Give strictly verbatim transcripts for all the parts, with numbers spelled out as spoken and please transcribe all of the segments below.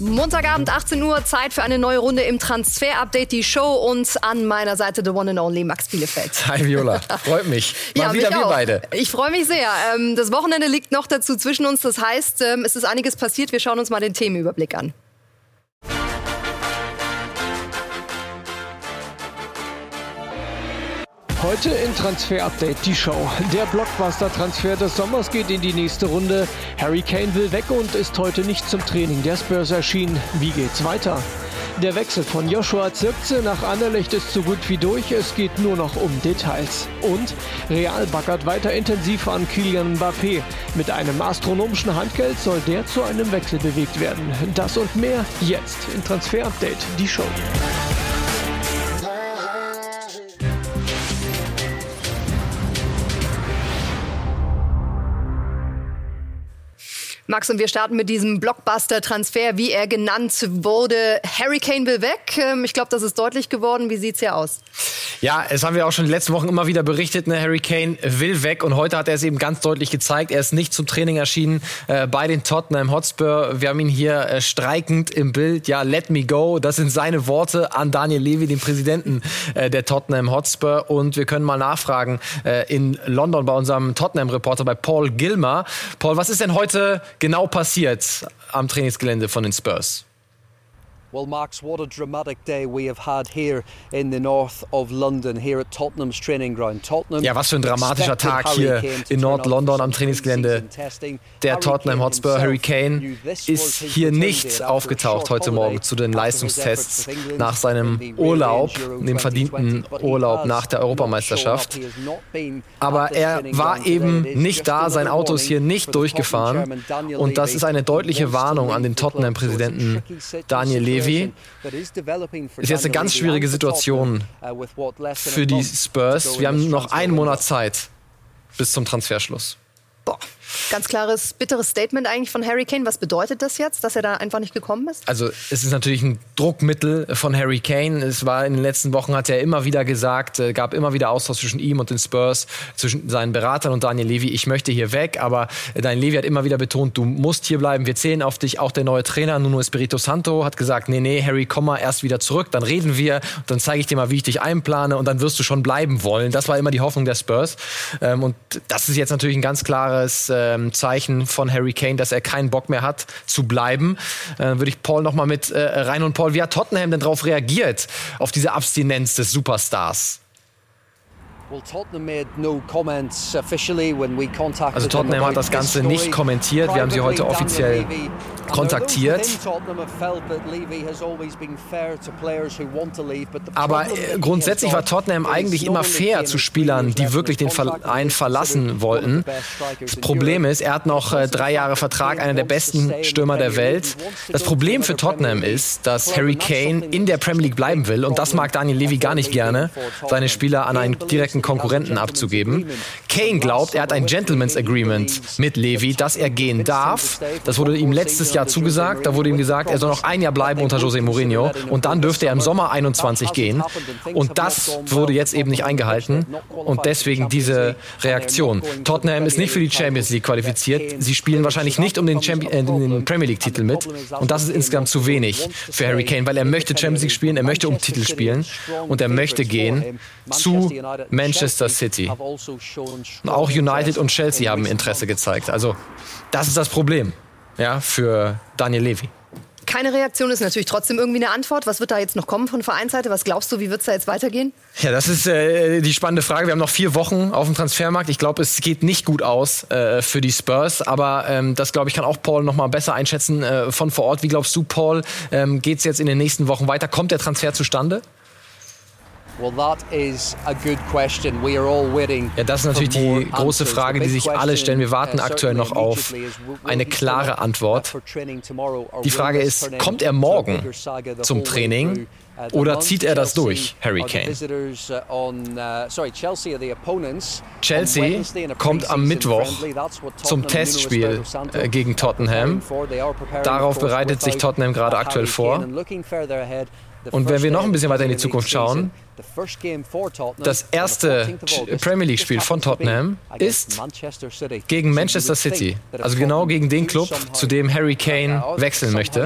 Montagabend, achtzehn Uhr, Zeit für eine neue Runde im Transfer-Update, die Show. Und an meiner Seite the one and only Max Bielefeld. Hi Viola, freut mich. Mal ja, wieder mich wir auch. beide. Ich freue mich sehr. Das Wochenende liegt noch dazu zwischen uns. Das heißt, es ist einiges passiert. Wir schauen uns mal den Themenüberblick an. Heute in Transfer Update die Show. Der Blockbuster-Transfer des Sommers geht in die nächste Runde. Harry Kane will weg und ist heute nicht zum Training der Spurs erschienen. Wie geht's weiter? Der Wechsel von Joshua Zirkzee nach Anderlecht ist so gut wie durch. Es geht nur noch um Details. Und Real baggert weiter intensiv an Kylian Mbappé. Mit einem astronomischen Handgeld soll der zu einem Wechsel bewegt werden. Das und mehr jetzt in Transfer Update die Show. Max, und wir starten mit diesem Blockbuster-Transfer, wie er genannt wurde. Harry Kane will weg. Ich glaube, das ist deutlich geworden. Wie sieht's hier aus? Ja, es haben wir auch schon die letzten Wochen immer wieder berichtet. Ne? Harry Kane will weg und heute hat er es eben ganz deutlich gezeigt. Er ist nicht zum Training erschienen äh, bei den Tottenham Hotspur. Wir haben ihn hier äh, streikend im Bild. Ja, let me go. Das sind seine Worte an Daniel Levy, den Präsidenten äh, der Tottenham Hotspur. Und wir können mal nachfragen äh, in London bei unserem Tottenham-Reporter, bei Paul Gilmer. Paul, was ist denn heute genau passiert am Trainingsgelände von den Spurs? Well, Max, what a dramatic day we have had here in the north of London, here at Tottenham's training ground. Tottenham. Ja, was für ein dramatischer Tag hier in Nord-London am Trainingsgelände der Tottenham Hotspur. Harry Kane ist hier nicht aufgetaucht heute Morgen zu den Leistungstests nach seinem Urlaub, dem verdienten Urlaub nach der Europameisterschaft. Aber er war eben nicht da, sein Auto ist hier nicht durchgefahren. Und das ist eine deutliche Warnung an den Tottenham-Präsidenten Daniel Levy. Ist jetzt eine ganz schwierige Situation für die Spurs. Wir haben noch einen Monat Zeit bis zum Transferschluss. Boah. Ganz klares, bitteres Statement eigentlich von Harry Kane. Was bedeutet das jetzt, dass er da einfach nicht gekommen ist? Also es ist natürlich ein Druckmittel von Harry Kane. Es war in den letzten Wochen, hat er immer wieder gesagt, äh, gab immer wieder Austausch zwischen ihm und den Spurs, zwischen seinen Beratern und Daniel Levy. Ich möchte hier weg, aber Daniel Levy hat immer wieder betont, du musst hier bleiben, wir zählen auf dich. Auch der neue Trainer, Nuno Espirito Santo, hat gesagt, nee, nee, Harry, komm mal erst wieder zurück, dann reden wir, dann zeige ich dir mal, wie ich dich einplane und dann wirst du schon bleiben wollen. Das war immer die Hoffnung der Spurs. Ähm, und das ist jetzt natürlich ein ganz klares ähm, Zeichen von Harry Kane, dass er keinen Bock mehr hat zu bleiben. Äh, würde ich Paul noch mal mit äh, rein. Und Paul, wie hat Tottenham denn darauf reagiert, auf diese Abstinenz des Superstars? Also Tottenham hat das Ganze nicht kommentiert. Wir haben sie heute offiziell kontaktiert. Aber grundsätzlich war Tottenham eigentlich immer fair zu Spielern, die wirklich den Verein verlassen wollten. Das Problem ist, er hat noch äh, drei Jahre Vertrag, einer der besten Stürmer der Welt. Das Problem für Tottenham ist, dass Harry Kane in der Premier League bleiben will. Und das mag Daniel Levy gar nicht gerne, seine Spieler an einen direkten Konkurrenten abzugeben. Kane glaubt, er hat ein Gentleman's Agreement mit Levy, dass er gehen darf. Das wurde ihm letztes Jahr zugesagt. Da wurde ihm gesagt, er soll noch ein Jahr bleiben unter José Mourinho und dann dürfte er im Sommer einundzwanzig gehen. Und das wurde jetzt eben nicht eingehalten und deswegen diese Reaktion. Tottenham ist nicht für die Champions League qualifiziert. Sie spielen wahrscheinlich nicht um den, Champion- äh, den Premier League Titel mit und das ist insgesamt zu wenig für Harry Kane, weil er möchte Champions League spielen, er möchte um Titel spielen und er möchte gehen zu Manchester City. Und auch United und Chelsea haben Interesse gezeigt. Also das ist das Problem, ja, für Daniel Levy. Keine Reaktion ist natürlich trotzdem irgendwie eine Antwort. Was wird da jetzt noch kommen von Vereinsseite? Was glaubst du, wie wird es da jetzt weitergehen? Ja, das ist äh, die spannende Frage. Wir haben noch vier Wochen auf dem Transfermarkt. Ich glaube, es geht nicht gut aus äh, für die Spurs. Aber ähm, das, glaube ich, kann auch Paul noch mal besser einschätzen äh, von vor Ort. Wie glaubst du, Paul, ähm, geht es jetzt in den nächsten Wochen weiter? Kommt der Transfer zustande? Ja, das ist natürlich die große Frage, die sich alle stellen. Wir warten aktuell noch auf eine klare Antwort. Die Frage ist, kommt er morgen zum Training oder zieht er das durch, Harry Kane? Chelsea kommt am Mittwoch zum Testspiel äh, gegen Tottenham. Darauf bereitet sich Tottenham gerade aktuell vor. Und wenn wir noch ein bisschen weiter in die Zukunft schauen, das erste Premier League-Spiel von Tottenham ist gegen Manchester City. Also genau gegen den Club, zu dem Harry Kane wechseln möchte.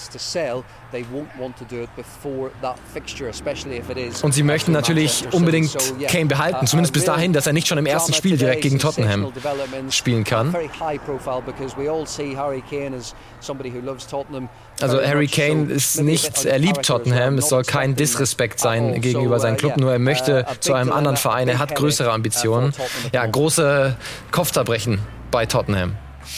Und sie möchten natürlich unbedingt Kane behalten, zumindest bis dahin, dass er nicht schon im ersten Spiel direkt gegen Tottenham spielen kann. Also Harry Kane ist nicht, er liebt Tottenham, es soll kein Disrespekt sein gegenüber seinem Club, nur er möchte zu einem anderen Verein, er hat größere Ambitionen. Ja, große Kopfzerbrechen bei Tottenham.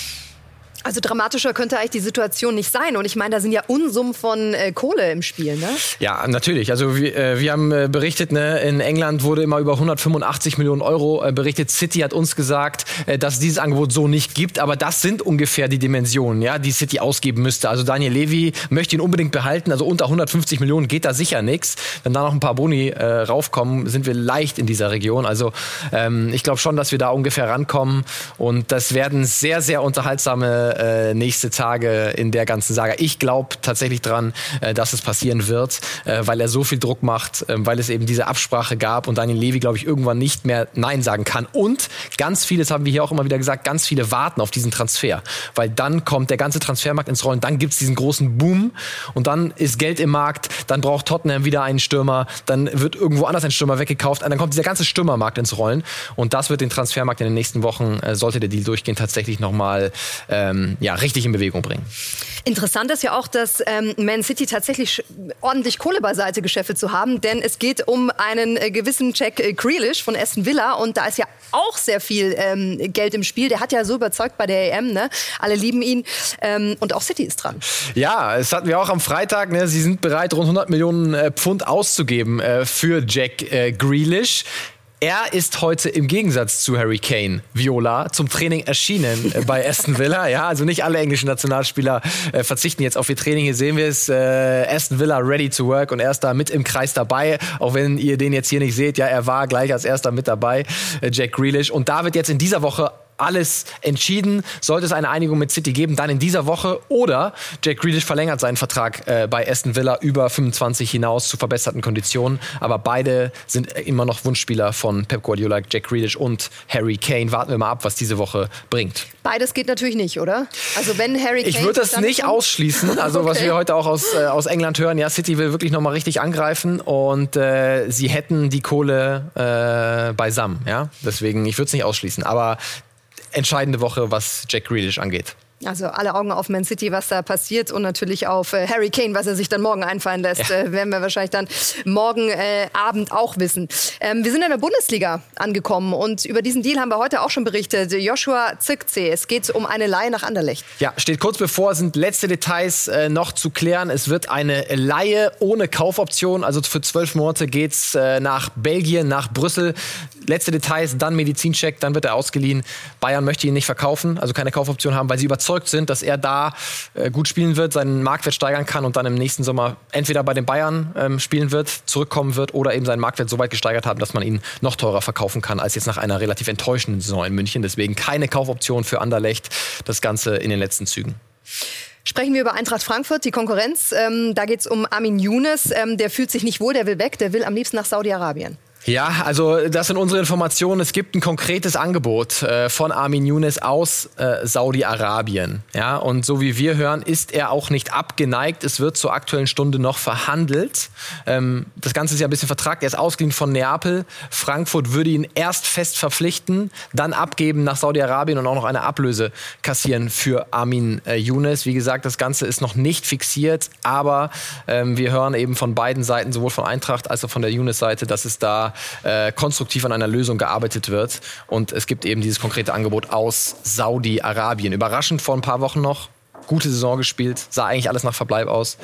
Also dramatischer könnte eigentlich die Situation nicht sein. Und ich meine, da sind ja Unsummen von äh, Kohle im Spiel, ne? Ja, natürlich. Also wir, äh, wir haben äh, berichtet, ne, in England wurde immer über hundertfünfundachtzig Millionen Euro äh, berichtet. City hat uns gesagt, äh, dass es dieses Angebot so nicht gibt. Aber das sind ungefähr die Dimensionen, ja, die City ausgeben müsste. Also Daniel Levy möchte ihn unbedingt behalten. Also unter hundertfünfzig Millionen geht da sicher nichts. Wenn da noch ein paar Boni äh, raufkommen, sind wir leicht in dieser Region. Also ähm, ich glaube schon, dass wir da ungefähr rankommen. Und das werden sehr, sehr unterhaltsame Äh, nächste Tage in der ganzen Saga. Ich glaube tatsächlich dran, äh, dass es passieren wird, äh, weil er so viel Druck macht, äh, weil es eben diese Absprache gab und Daniel Levy, glaube ich, irgendwann nicht mehr Nein sagen kann. Und ganz viele, das haben wir hier auch immer wieder gesagt, ganz viele warten auf diesen Transfer, weil dann kommt der ganze Transfermarkt ins Rollen, dann gibt's diesen großen Boom und dann ist Geld im Markt, dann braucht Tottenham wieder einen Stürmer, dann wird irgendwo anders ein Stürmer weggekauft und dann kommt dieser ganze Stürmermarkt ins Rollen und das wird den Transfermarkt in den nächsten Wochen, äh, sollte der Deal durchgehen, tatsächlich nochmal ähm, ja, richtig in Bewegung bringen. Interessant ist ja auch, dass ähm, Man City tatsächlich ordentlich Kohle beiseite gescheffelt zu haben, denn es geht um einen äh, gewissen Jack äh, Grealish von Aston Villa und da ist ja auch sehr viel ähm, Geld im Spiel. Der hat ja so überzeugt bei der E M, ne? Alle lieben ihn ähm, und auch City ist dran. Ja, es hatten wir auch am Freitag, ne? Sie sind bereit, rund hundert Millionen äh, Pfund auszugeben äh, für Jack äh, Grealish. Er ist heute im Gegensatz zu Harry Kane, Viola, zum Training erschienen bei Aston Villa. Ja, also nicht alle englischen Nationalspieler äh, verzichten jetzt auf ihr Training. Hier sehen wir es, äh, Aston Villa ready to work und er ist da mit im Kreis dabei. Auch wenn ihr den jetzt hier nicht seht, ja, er war gleich als erster mit dabei, äh, Jack Grealish. Und da wird jetzt in dieser Woche alles entschieden. Sollte es eine Einigung mit City geben, dann in dieser Woche oder Jack Grealish verlängert seinen Vertrag äh, bei Aston Villa über fünfundzwanzig hinaus zu verbesserten Konditionen. Aber beide sind immer noch Wunschspieler von Pep Guardiola, Jack Grealish und Harry Kane. Warten wir mal ab, was diese Woche bringt. Beides geht natürlich nicht, oder? Also wenn Harry Kane... Ich würde das nicht kommt? ausschließen. Also okay. Was wir heute auch aus, äh, aus England hören, ja, City will wirklich noch mal richtig angreifen und äh, sie hätten die Kohle äh, beisammen. Ja? Deswegen, ich würde es nicht ausschließen. Aber entscheidende Woche, was Jack Grealish angeht. Also alle Augen auf Man City, was da passiert und natürlich auf äh, Harry Kane, was er sich dann morgen einfallen lässt, ja. äh, werden wir wahrscheinlich dann morgen äh, Abend auch wissen. Ähm, wir sind in der Bundesliga angekommen und über diesen Deal haben wir heute auch schon berichtet. Joshua Zirkzee, es geht um eine Leihe nach Anderlecht. Ja, steht kurz bevor, sind letzte Details äh, noch zu klären. Es wird eine Leihe ohne Kaufoption, also für zwölf Monate geht's äh, nach Belgien, nach Brüssel. Letzte Details, dann Medizincheck, dann wird er ausgeliehen. Bayern möchte ihn nicht verkaufen, also keine Kaufoption haben, weil sie überzeugt sind, dass er da äh, gut spielen wird, seinen Marktwert steigern kann und dann im nächsten Sommer entweder bei den Bayern ähm, spielen wird, zurückkommen wird oder eben seinen Marktwert so weit gesteigert haben, dass man ihn noch teurer verkaufen kann als jetzt nach einer relativ enttäuschenden Saison in München. Deswegen keine Kaufoption für Anderlecht, das Ganze in den letzten Zügen. Sprechen wir über Eintracht Frankfurt, die Konkurrenz. Ähm, da geht es um Armin Younes. Ähm, der fühlt sich nicht wohl, der will weg, der will am liebsten nach Saudi-Arabien. Ja, also das sind unsere Informationen. Es gibt ein konkretes Angebot äh, von Armin Younes aus äh, Saudi-Arabien. Ja, und so wie wir hören, ist er auch nicht abgeneigt. Es wird zur aktuellen Stunde noch verhandelt. Ähm, das Ganze ist ja ein bisschen vertragt. Er ist ausgeliehen von Neapel. Frankfurt würde ihn erst fest verpflichten, dann abgeben nach Saudi-Arabien und auch noch eine Ablöse kassieren für Armin äh, Younes. Wie gesagt, das Ganze ist noch nicht fixiert, aber ähm, wir hören eben von beiden Seiten, sowohl von Eintracht als auch von der Younes-Seite, dass es da Äh, konstruktiv an einer Lösung gearbeitet wird. Und es gibt eben dieses konkrete Angebot aus Saudi-Arabien. Überraschend vor ein paar Wochen noch. Gute Saison gespielt. Sah eigentlich alles nach Verbleib aus.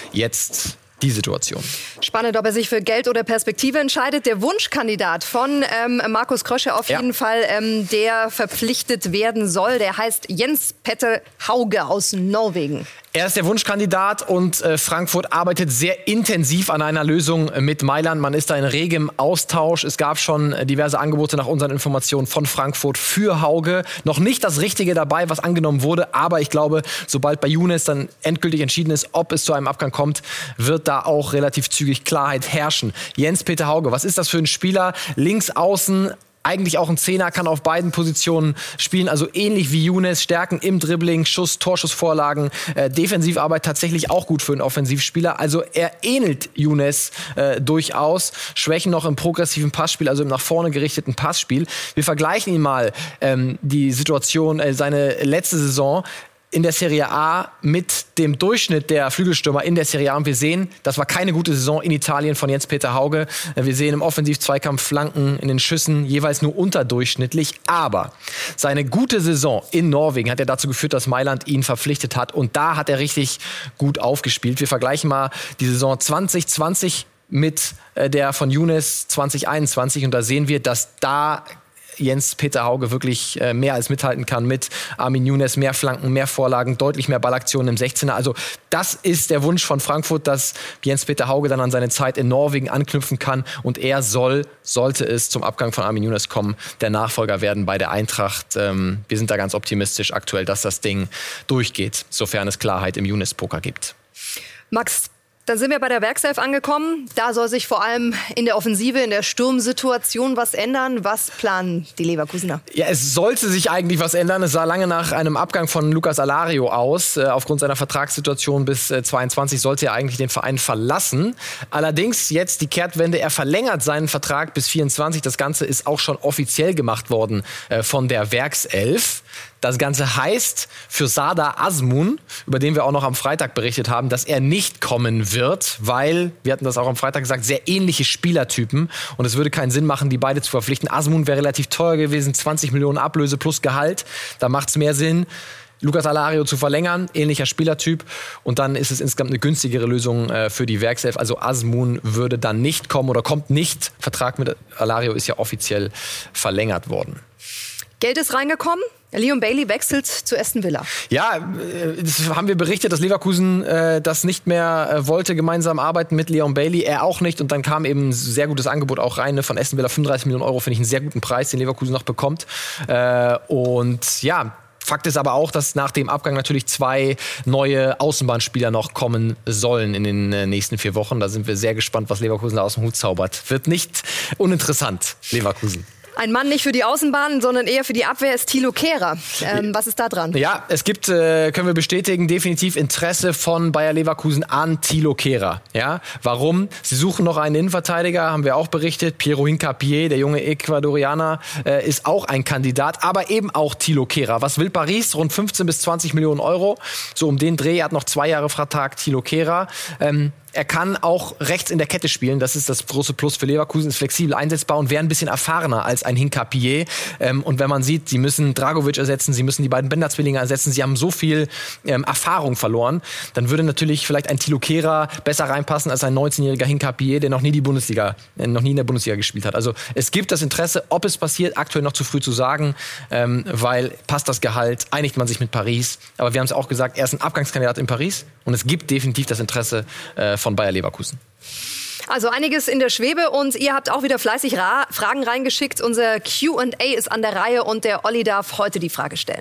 Jetzt die Situation. Spannend, ob er sich für Geld oder Perspektive entscheidet. Der Wunschkandidat von ähm, Markus Krösche auf ja. jeden Fall, ähm, der verpflichtet werden soll, der heißt Jens Petter Hauge aus Norwegen. Er ist der Wunschkandidat und äh, Frankfurt arbeitet sehr intensiv an einer Lösung mit Mailand. Man ist da in regem Austausch. Es gab schon diverse Angebote nach unseren Informationen von Frankfurt für Hauge. Noch nicht das Richtige dabei, was angenommen wurde. Aber ich glaube, sobald bei Younes dann endgültig entschieden ist, ob es zu einem Abgang kommt, wird da auch relativ zügig Klarheit herrschen. Jens-Peter Hauge, was ist das für ein Spieler? Links außen. Eigentlich auch ein Zehner, kann auf beiden Positionen spielen, also ähnlich wie Younes, Stärken im Dribbling, Schuss, Torschussvorlagen, äh, Defensivarbeit tatsächlich auch gut für einen Offensivspieler. Also er ähnelt Younes äh, durchaus, Schwächen noch im progressiven Passspiel, also im nach vorne gerichteten Passspiel. Wir vergleichen ihn mal, ähm, die Situation, äh, seine letzte Saison in der Serie A mit dem Durchschnitt der Flügelstürmer in der Serie A. Und wir sehen, das war keine gute Saison in Italien von Jens-Peter Hauge. Wir sehen im Offensiv-Zweikampf Flanken in den Schüssen jeweils nur unterdurchschnittlich. Aber seine gute Saison in Norwegen hat ja dazu geführt, dass Mailand ihn verpflichtet hat. Und da hat er richtig gut aufgespielt. Wir vergleichen mal die Saison zwanzig zwanzig mit der von Younes zwanzig einundzwanzig. Und da sehen wir, dass da Jens-Peter Hauge wirklich äh, mehr als mithalten kann mit Armin Younes, mehr Flanken, mehr Vorlagen, deutlich mehr Ballaktionen im sechzehner. Also das ist der Wunsch von Frankfurt, dass Jens-Peter Hauge dann an seine Zeit in Norwegen anknüpfen kann und er soll, sollte es zum Abgang von Armin Younes kommen, der Nachfolger werden bei der Eintracht. Ähm, wir sind da ganz optimistisch aktuell, dass das Ding durchgeht, sofern es Klarheit im Younes-Poker gibt. Max, dann sind wir bei der Werkself angekommen. Da soll sich vor allem in der Offensive, in der Sturmsituation was ändern. Was planen die Leverkusener? Ja, es sollte sich eigentlich was ändern. Es sah lange nach einem Abgang von Lucas Alario aus. Äh, aufgrund seiner Vertragssituation bis äh, zweiundzwanzig sollte er eigentlich den Verein verlassen. Allerdings jetzt die Kehrtwende. Er verlängert seinen Vertrag bis vierundzwanzig. Das Ganze ist auch schon offiziell gemacht worden äh, von der Werkself. Das Ganze heißt für Sardar Azmoun, über den wir auch noch am Freitag berichtet haben, dass er nicht kommen wird, weil, wir hatten das auch am Freitag gesagt, sehr ähnliche Spielertypen und es würde keinen Sinn machen, die beide zu verpflichten. Azmoun wäre relativ teuer gewesen, zwanzig Millionen Ablöse plus Gehalt, da macht es mehr Sinn, Lucas Alario zu verlängern, ähnlicher Spielertyp und dann ist es insgesamt eine günstigere Lösung äh, für die Werkself. Also Azmoun würde dann nicht kommen oder kommt nicht. Vertrag mit Alario ist ja offiziell verlängert worden. Geld ist reingekommen. Leon Bailey wechselt zu Aston Villa. Ja, das haben wir berichtet, dass Leverkusen äh, das nicht mehr äh, wollte, gemeinsam arbeiten mit Leon Bailey. Er auch nicht. Und dann kam eben ein sehr gutes Angebot auch rein, ne, von Aston Villa. fünfunddreißig Millionen Euro, finde ich einen sehr guten Preis, den Leverkusen noch bekommt. Äh, und ja, Fakt ist aber auch, dass nach dem Abgang natürlich zwei neue Außenbahnspieler noch kommen sollen in den äh, nächsten vier Wochen. Da sind wir sehr gespannt, was Leverkusen da aus dem Hut zaubert. Wird nicht uninteressant, Leverkusen. Ein Mann nicht für die Außenbahn, sondern eher für die Abwehr ist Thilo Kehrer. Ähm, was ist da dran? Ja, es gibt, äh, können wir bestätigen, definitiv Interesse von Bayer Leverkusen an Thilo Kehrer. Ja, warum? Sie suchen noch einen Innenverteidiger, haben wir auch berichtet. Piero Hincapié, der junge Ecuadorianer, äh, ist auch ein Kandidat, aber eben auch Thilo Kehrer. Was will Paris? Rund fünfzehn bis zwanzig Millionen Euro. So um den Dreh, er hat noch zwei Jahre Vertrag, Thilo Kehrer. Ähm, Er kann auch rechts in der Kette spielen. Das ist das große Plus für Leverkusen. Ist flexibel einsetzbar und wäre ein bisschen erfahrener als ein Hincapié. Ähm, und wenn man sieht, sie müssen Dragovic ersetzen, sie müssen die beiden Bender-Zwillinge ersetzen, sie haben so viel ähm, Erfahrung verloren, dann würde natürlich vielleicht ein Thilo Kehrer besser reinpassen als ein neunzehnjähriger Hincapié, der noch nie die Bundesliga, äh, noch nie in der Bundesliga gespielt hat. Also es gibt das Interesse, ob es passiert, aktuell noch zu früh zu sagen, ähm, weil passt das Gehalt, einigt man sich mit Paris. Aber wir haben es auch gesagt, er ist ein Abgangskandidat in Paris und es gibt definitiv das Interesse äh, von Bayer Leverkusen. Also einiges in der Schwebe und ihr habt auch wieder fleißig Ra- Fragen reingeschickt. Unser Q und A ist an der Reihe und der Olli darf heute die Frage stellen.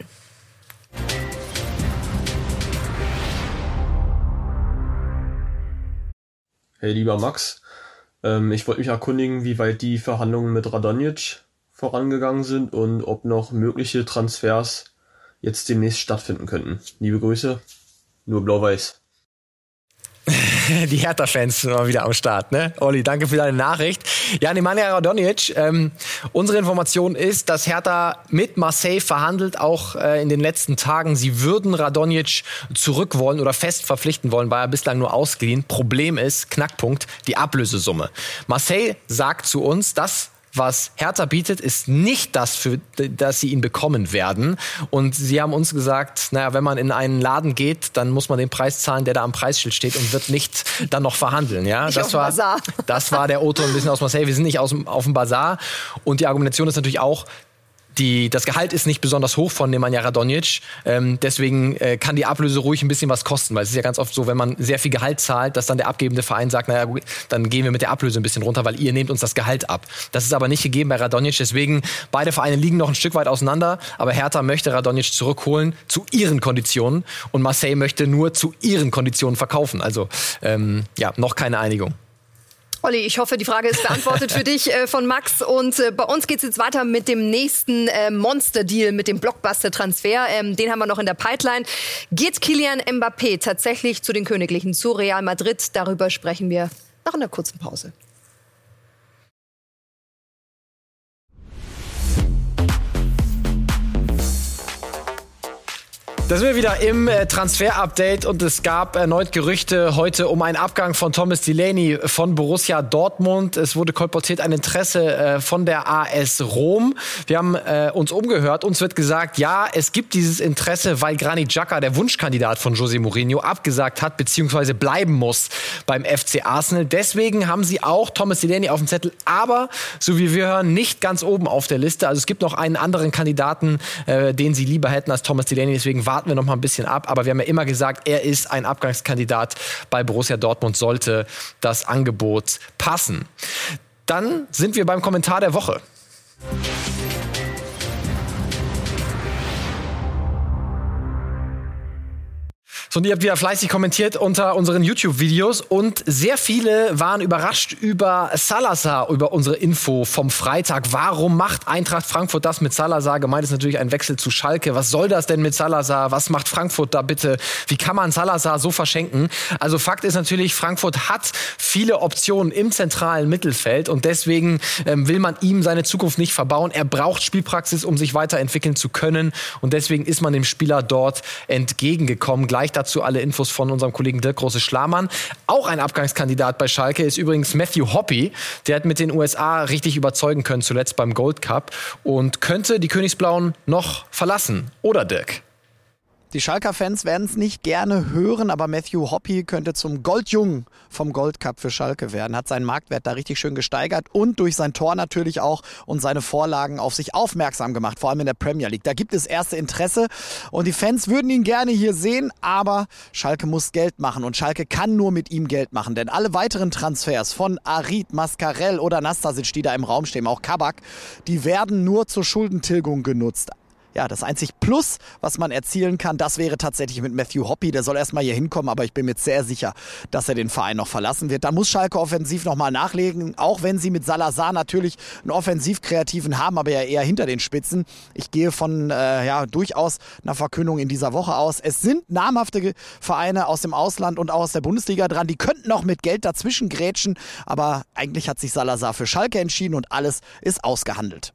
Hey, lieber Max, ähm, ich wollte mich erkundigen, wie weit die Verhandlungen mit Radonjic vorangegangen sind und ob noch mögliche Transfers jetzt demnächst stattfinden könnten. Liebe Grüße, nur Blau-Weiß. Die Hertha-Fans sind mal wieder am Start, ne? Olli, danke für deine Nachricht. Ja, Nemanja Radonjic, ähm, unsere Information ist, dass Hertha mit Marseille verhandelt, auch äh, in den letzten Tagen. Sie würden Radonjic zurück wollen oder fest verpflichten wollen, war er bislang nur ausgeliehen. Problem ist, Knackpunkt, die Ablösesumme. Marseille sagt zu uns, dass was Hertha bietet, ist nicht das, für das sie ihn bekommen werden. Und sie haben uns gesagt, naja, wenn man in einen Laden geht, dann muss man den Preis zahlen, der da am Preisschild steht und wird nicht dann noch verhandeln. Ja, nicht das war, Bazar. Das war der O-Ton ein bisschen aus Marseille. Wir sind nicht aus, auf dem Bazar. Und die Argumentation ist natürlich auch, die, das Gehalt ist nicht besonders hoch von Nemanja Radonjic. Ähm, deswegen äh, kann die Ablöse ruhig ein bisschen was kosten, weil es ist ja ganz oft so, wenn man sehr viel Gehalt zahlt, dass dann der abgebende Verein sagt, naja, gut, dann gehen wir mit der Ablöse ein bisschen runter, weil ihr nehmt uns das Gehalt ab. Das ist aber nicht gegeben bei Radonjic, deswegen beide Vereine liegen noch ein Stück weit auseinander, aber Hertha möchte Radonjic zurückholen zu ihren Konditionen und Marseille möchte nur zu ihren Konditionen verkaufen. Also ähm, ja, noch keine Einigung. Olli, ich hoffe, die Frage ist beantwortet für dich äh, von Max. Und äh, bei uns geht es jetzt weiter mit dem nächsten äh, Monster-Deal, mit dem Blockbuster-Transfer. Ähm, den haben wir noch in der Pipeline. Geht Kylian Mbappé tatsächlich zu den Königlichen, zu Real Madrid? Darüber sprechen wir nach einer kurzen Pause. Da sind wir wieder im äh, Transfer-Update und es gab erneut Gerüchte heute um einen Abgang von Thomas Delaney von Borussia Dortmund. Es wurde kolportiert ein Interesse äh, von der A S Rom. Wir haben äh, uns umgehört. Uns wird gesagt, ja, es gibt dieses Interesse, weil Granit Xhaka, der Wunschkandidat von José Mourinho, abgesagt hat bzw. bleiben muss beim F C Arsenal. Deswegen haben sie auch Thomas Delaney auf dem Zettel, aber, so wie wir hören, nicht ganz oben auf der Liste. Also es gibt noch einen anderen Kandidaten, äh, den sie lieber hätten als Thomas Delaney. Deswegen war warten wir noch mal ein bisschen ab. Aber wir haben ja immer gesagt, er ist ein Abgangskandidat bei Borussia Dortmund, sollte das Angebot passen. Dann sind wir beim Kommentar der Woche. So, und ihr habt wieder fleißig kommentiert unter unseren YouTube-Videos und sehr viele waren überrascht über Salazar, über unsere Info vom Freitag. Warum macht Eintracht Frankfurt das mit Salazar? Gemeint ist natürlich ein Wechsel zu Schalke. Was soll das denn mit Salazar? Was macht Frankfurt da bitte? Wie kann man Salazar so verschenken? Also Fakt ist natürlich, Frankfurt hat viele Optionen im zentralen Mittelfeld und deswegen ähm, will man ihm seine Zukunft nicht verbauen. Er braucht Spielpraxis, um sich weiterentwickeln zu können und deswegen ist man dem Spieler dort entgegengekommen. Gleich dazu alle Infos von unserem Kollegen Dirk Große-Schlamann. Auch ein Abgangskandidat bei Schalke ist übrigens Matthew Hoppe. Der hat mit den U S A richtig überzeugen können, zuletzt beim Gold Cup. Und könnte die Königsblauen noch verlassen. Oder Dirk? Die Schalker-Fans werden es nicht gerne hören, aber Matthew Hoppe könnte zum Goldjungen vom Gold Cup für Schalke werden. Hat seinen Marktwert da richtig schön gesteigert und durch sein Tor natürlich auch und seine Vorlagen auf sich aufmerksam gemacht, vor allem in der Premier League. Da gibt es erste Interesse und die Fans würden ihn gerne hier sehen, aber Schalke muss Geld machen und Schalke kann nur mit ihm Geld machen, denn alle weiteren Transfers von Arid, Mascarell oder Nastasic, die da im Raum stehen, auch Kabak, die werden nur zur Schuldentilgung genutzt. Ja, das einzig Plus, was man erzielen kann, das wäre tatsächlich mit Matthew Hoppe. Der soll erstmal hier hinkommen, aber ich bin mir sehr sicher, dass er den Verein noch verlassen wird. Da muss Schalke offensiv nochmal nachlegen, auch wenn sie mit Salazar natürlich einen Offensiv-Kreativen haben, aber ja eher hinter den Spitzen. Ich gehe von äh, ja durchaus einer Verkündung in dieser Woche aus. Es sind namhafte Vereine aus dem Ausland und auch aus der Bundesliga dran. Die könnten noch mit Geld dazwischen grätschen, aber eigentlich hat sich Salazar für Schalke entschieden und alles ist ausgehandelt.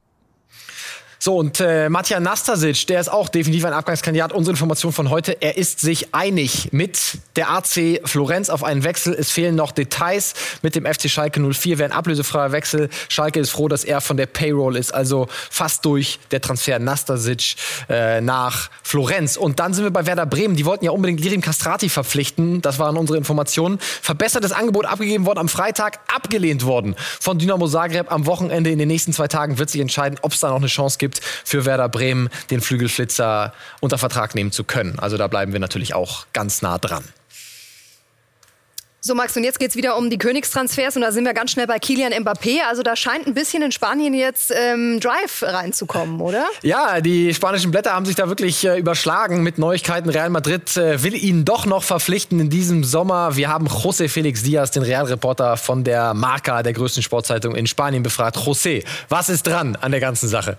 So, und äh, Matija Nastasic, der ist auch definitiv ein Abgangskandidat. Unsere Information von heute, er ist sich einig mit der A C Florenz auf einen Wechsel. Es fehlen noch Details. Mit dem F C Schalke null vier wäre ein ablösefreier Wechsel. Schalke ist froh, dass er von der Payroll ist, also fast durch der Transfer Nastasic äh, nach Florenz. Und dann sind wir bei Werder Bremen. Die wollten ja unbedingt Lirim Kastrati verpflichten. Das waren unsere Informationen. Verbessertes Angebot abgegeben worden am Freitag, abgelehnt worden von Dynamo Zagreb. Am Wochenende in den nächsten zwei Tagen wird sich entscheiden, ob es da noch eine Chance gibt, für Werder Bremen den Flügelflitzer unter Vertrag nehmen zu können. Also da bleiben wir natürlich auch ganz nah dran. So, Max, und jetzt geht's wieder um die Königstransfers und da sind wir ganz schnell bei Kylian Mbappé. Also da scheint ein bisschen in Spanien jetzt ähm, Drive reinzukommen, oder? Ja, die spanischen Blätter haben sich da wirklich äh, überschlagen mit Neuigkeiten. Real Madrid äh, will ihn doch noch verpflichten in diesem Sommer. Wir haben José Felix Diaz, den Real-Reporter von der Marca, der größten Sportzeitung in Spanien, befragt. José, was ist dran an der ganzen Sache?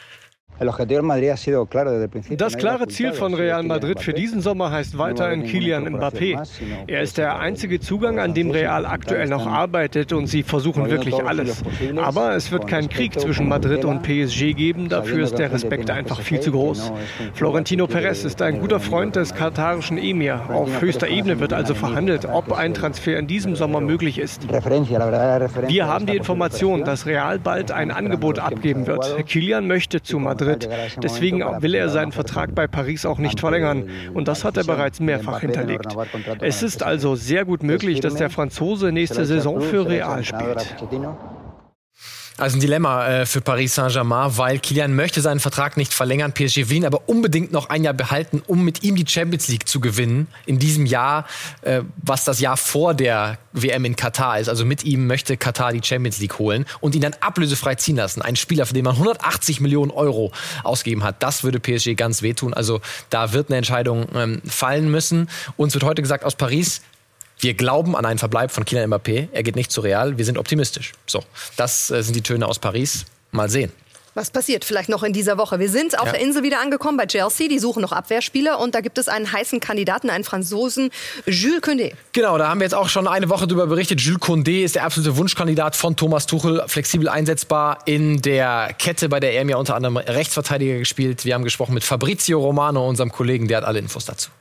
Das klare Ziel von Real Madrid für diesen Sommer heißt weiterhin Kylian Mbappé. Er ist der einzige Zugang, an dem Real aktuell noch arbeitet und sie versuchen wirklich alles. Aber es wird keinen Krieg zwischen Madrid und P S G geben, dafür ist der Respekt einfach viel zu groß. Florentino Perez ist ein guter Freund des katarischen Emir. Auf höchster Ebene wird also verhandelt, ob ein Transfer in diesem Sommer möglich ist. Wir haben die Information, dass Real bald ein Angebot abgeben wird. Kylian möchte zu Madrid. Deswegen will er seinen Vertrag bei Paris auch nicht verlängern. Und das hat er bereits mehrfach hinterlegt. Es ist also sehr gut möglich, dass der Franzose nächste Saison für Real spielt. Also ein Dilemma äh, für Paris Saint-Germain, weil Kylian möchte seinen Vertrag nicht verlängern. P S G will ihn aber unbedingt noch ein Jahr behalten, um mit ihm die Champions League zu gewinnen. In diesem Jahr, äh, was das Jahr vor der W M in Katar ist. Also mit ihm möchte Katar die Champions League holen und ihn dann ablösefrei ziehen lassen. Ein Spieler, für den man hundertachtzig Millionen Euro ausgegeben hat. Das würde P S G ganz wehtun. Also da wird eine Entscheidung ähm, fallen müssen. Uns wird heute gesagt aus Paris, wir glauben an einen Verbleib von Kylian Mbappé. Er geht nicht zu Real. Wir sind optimistisch. So, das äh, sind die Töne aus Paris. Mal sehen. Was passiert vielleicht noch in dieser Woche? Wir sind auf ja. der Insel wieder angekommen bei Chelsea. Die suchen noch Abwehrspieler. Und da gibt es einen heißen Kandidaten, einen Franzosen, Jules Koundé. Genau, da haben wir jetzt auch schon eine Woche darüber berichtet. Jules Koundé ist der absolute Wunschkandidat von Thomas Tuchel. Flexibel einsetzbar in der Kette, bei der er mir unter anderem Rechtsverteidiger gespielt. Wir haben gesprochen mit Fabrizio Romano, unserem Kollegen. Der hat alle Infos dazu.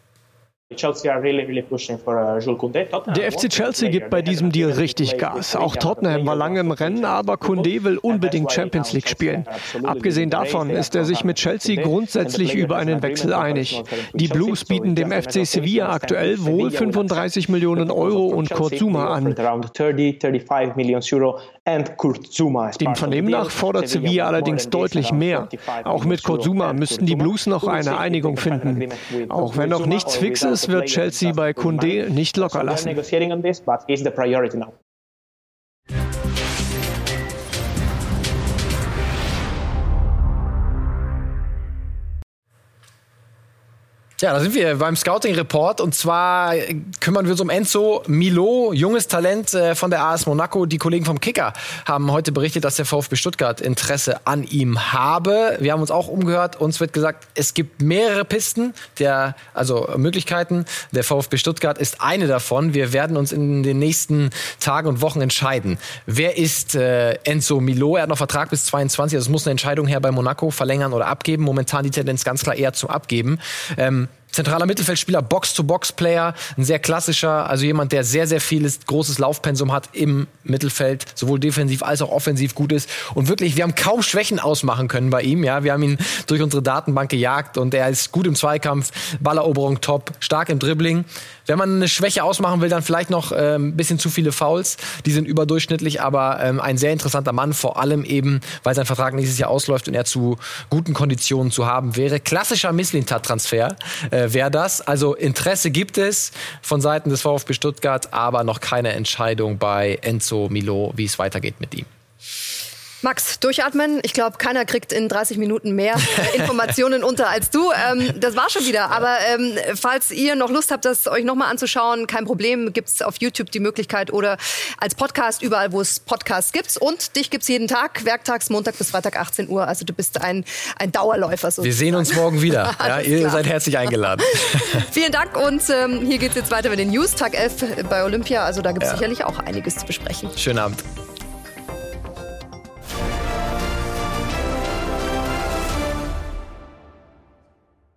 Der F C Chelsea gibt bei diesem Deal richtig Gas. Auch Tottenham war lange im Rennen, aber Koundé will unbedingt Champions League spielen. Abgesehen davon ist er sich mit Chelsea grundsätzlich über einen Wechsel einig. Die Blues bieten dem F C Sevilla aktuell wohl fünfunddreißig Millionen Euro und Kurt Zouma an. Dem Vernehmen nach fordert Sevilla allerdings deutlich mehr. Auch mit Kurt Zouma müssten die Blues noch eine Einigung finden. Auch wenn noch nichts fix ist, wird Chelsea bei Koundé nicht locker lassen. Ja, da sind wir beim Scouting-Report und zwar kümmern wir uns um Enzo Milot, junges Talent äh, von der A S Monaco. Die Kollegen vom Kicker haben heute berichtet, dass der VfB Stuttgart Interesse an ihm habe. Wir haben uns auch umgehört, uns wird gesagt, es gibt mehrere Pisten, der, also Möglichkeiten. Der VfB Stuttgart ist eine davon. Wir werden uns in den nächsten Tagen und Wochen entscheiden. Wer ist äh, Enzo Milot? Er hat noch Vertrag bis zweiundzwanzig, also es muss eine Entscheidung her bei Monaco, verlängern oder abgeben. Momentan die Tendenz ganz klar eher zum Abgeben. Ähm, Zentraler Mittelfeldspieler, Box-to-Box-Player, ein sehr klassischer, also jemand, der sehr, sehr vieles großes Laufpensum hat im Mittelfeld, sowohl defensiv als auch offensiv gut ist. Und wirklich, wir haben kaum Schwächen ausmachen können bei ihm. Ja, wir haben ihn durch unsere Datenbank gejagt und er ist gut im Zweikampf, Balleroberung top, stark im Dribbling. Wenn man eine Schwäche ausmachen will, dann vielleicht noch äh, ein bisschen zu viele Fouls. Die sind überdurchschnittlich, aber ähm, ein sehr interessanter Mann, vor allem eben, weil sein Vertrag nächstes Jahr ausläuft und er zu guten Konditionen zu haben wäre. Klassischer Mislintat-Transfer äh, wäre das. Also Interesse gibt es von Seiten des VfB Stuttgart, aber noch keine Entscheidung bei Enzo Milot, wie es weitergeht mit ihm. Max, durchatmen. Ich glaube, keiner kriegt in dreißig Minuten mehr Informationen unter als du. Ähm, das war schon wieder. Aber ähm, falls ihr noch Lust habt, das euch nochmal anzuschauen, kein Problem. Gibt es auf YouTube die Möglichkeit oder als Podcast überall, wo es Podcasts gibt. Und dich gibt es jeden Tag, werktags, Montag bis Freitag, achtzehn Uhr. Also du bist ein, ein Dauerläufer sozusagen. Wir sehen uns morgen wieder. Ja, ihr klar. Seid herzlich eingeladen. Vielen Dank. Und ähm, hier geht es jetzt weiter mit den News. Tag elf bei Olympia. Also da gibt es ja. sicherlich auch einiges zu besprechen. Schönen Abend.